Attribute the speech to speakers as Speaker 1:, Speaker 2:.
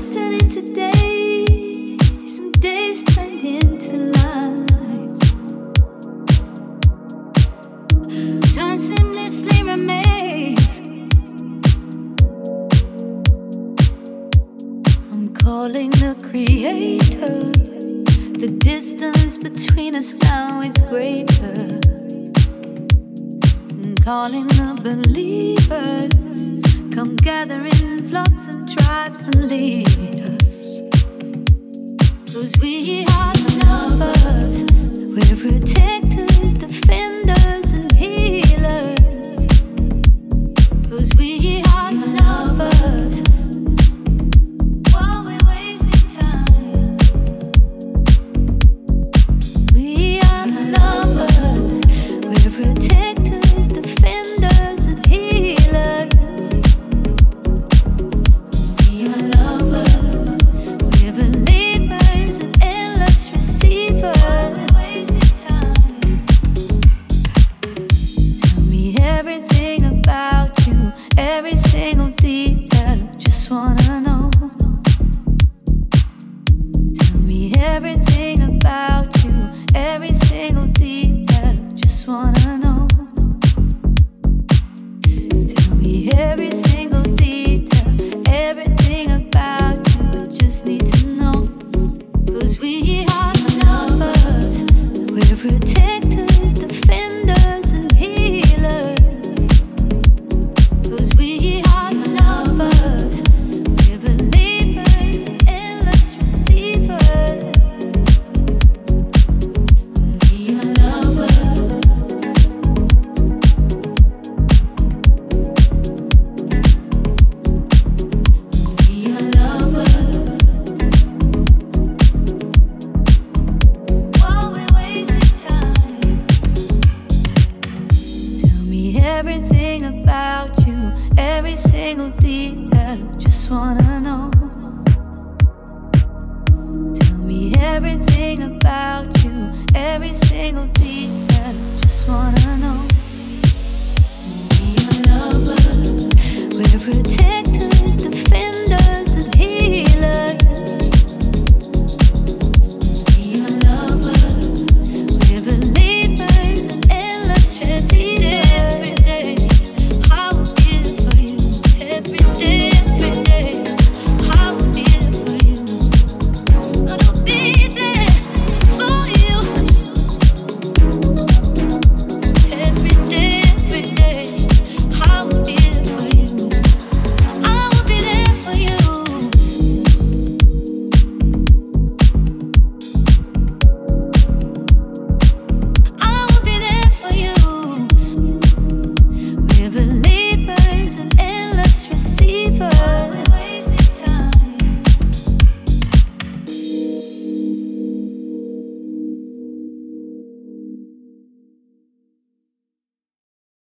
Speaker 1: turn into days, and days turn into nights. Time seamlessly remains. I'm calling the creator. The distance between us now is greater. I'm calling the believers. Come gather in flocks and tribes and lead us. 'Cause we are the lovers. We're protectors, defenders, and healers. 'Cause we are the lovers. While we're wasting time, we are the lovers. We're protectors, defenders, and healers. We are lovers. We're believers and endless receivers. While we're wasting time, tell me everything about you, every single detail. Just wanna know. Tell me everything about you, every single detail. Just wanna know. Tell me every single detail, everything about you. I just need to know. 'Cause we are the lovers. We're protectors, defenders, and healers. 'Cause we are the lovers. We're believers and endless receivers. We are lovers. We are lovers. While we're wasting time, tell me everything about you, every single detail. Just wanna know.